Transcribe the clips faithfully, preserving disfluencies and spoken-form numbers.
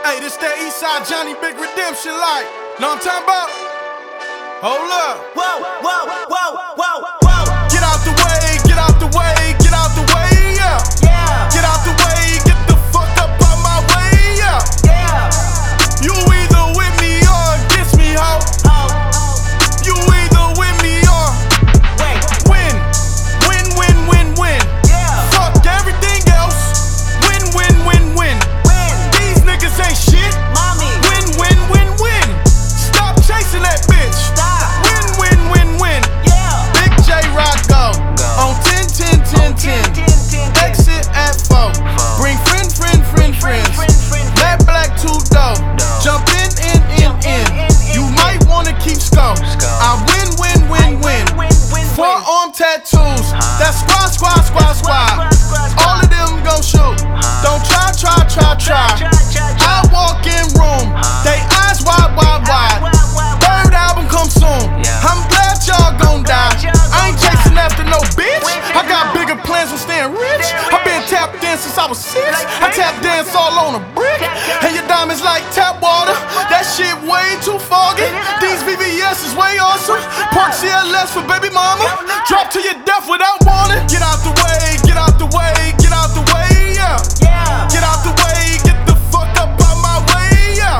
Hey, this that Eastside Johnny Big Redemption like. Know what I'm talking about? Hold up. Whoa, whoa, whoa, whoa, whoa. Get out the way, get out the way, get out the way, yeah. Yeah. Get out the way, get the fuck up out my way, yeah. Yeah. You either with me or against me, ho. Oh. You either with me or Wait. win. Win, win, win, win. Yeah. Fuck everything else. Win, win, win, win. Win. These niggas ain't shit. Mommy. Win, win, win, win. Stop chasing that bitch. Stop. Win, win, win, win. Yeah. Big J Rock go. On ten, ten, ten, ten. Exit at four. Bring friend, friend, friend, friends. Black, black, two dough. Jump in, in, in, in. You might wanna keep score. I win, win, win, win. Forearm tattoos. That's squad, squad, squad, squad. All of them gon' shoot. Don't try, try, try, try. I walk in room. They eyes wide, wide, wide. Third album come soon. I'm glad y'all gon' die. I ain't chasing after no bitch. I got bigger plans on staying rich. I been tap dance since I was six. I tap dance all on a brick. And your diamonds like tap water. That shit way too foggy. These V V S is way awesome. Park C L S for baby mama. Drop to your death without warning. Get out the way, get out the way, get out the way, yeah. Yeah. Get out the way, get the fuck up out my way, yeah.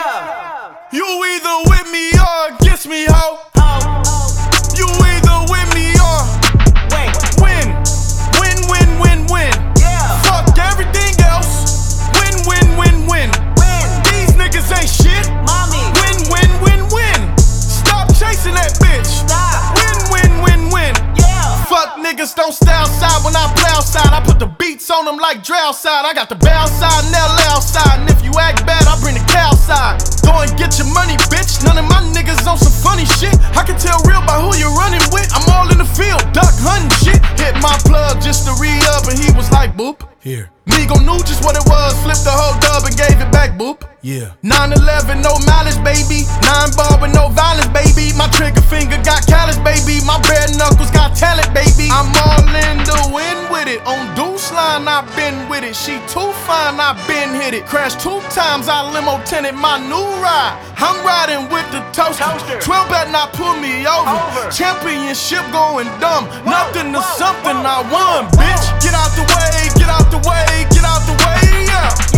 Yeah. You either with me or against me, ho. Oh. You either with me or Wait. win. Win, win, win, win. Yeah. Fuck everything else. Win, win, win, win. Win. These niggas ain't shit. Mommy. Win, win, win, win. Stop chasing that bitch. Stop. Win, win, win, win. Yeah. Fuck niggas don't stay outside when I play outside. I put the beats on them like Dre outside. I got the bow side and L A outside. And if you act bad, I bring the cow side. Go and get your money, bitch. None of my niggas on some funny shit. I can tell real by who you're running with. I'm all in the field, duck hunting shit. Hit my plug just to re-up and he was like, boop. Here. Migo knew just what it was. Flipped the whole dub and gave it back, boop. Yeah. nine eleven, no mileage, baby. Nine ball with no violence, baby. My trigger finger got callous, baby. My bare knuckles got talent, baby. I'm all in the wind with it. On deuce line, I been with it. She too fine, I been hit it. Crashed two times, I limo tinted my new ride. I'm riding with the toaster. Toaster. twelve better not pull me over. Over. Championship going dumb. Whoa, Nothing to whoa, something, whoa, I won, whoa, bitch. Get out the way, get out the way, get out the way, yeah.